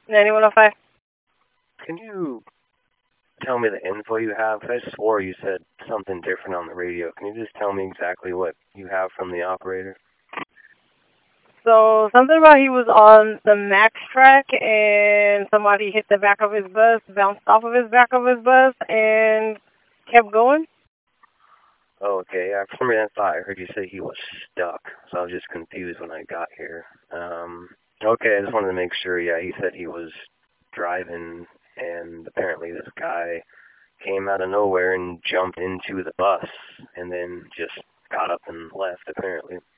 9105. Can you tell me the info you have? 'Cause I swore you said something different on the radio. Can you just tell me exactly what you have from the operator? So something about he was on the max track and somebody hit the back of his bus, bounced off of his back of his bus, and kept going. Oh, okay. Yeah, for some reason I thought I heard you say he was stuck, so I was just confused when I got here. Okay, I just wanted to make sure. Yeah, he said he was driving, and apparently this guy came out of nowhere and jumped into the bus, and then just got up and left, apparently.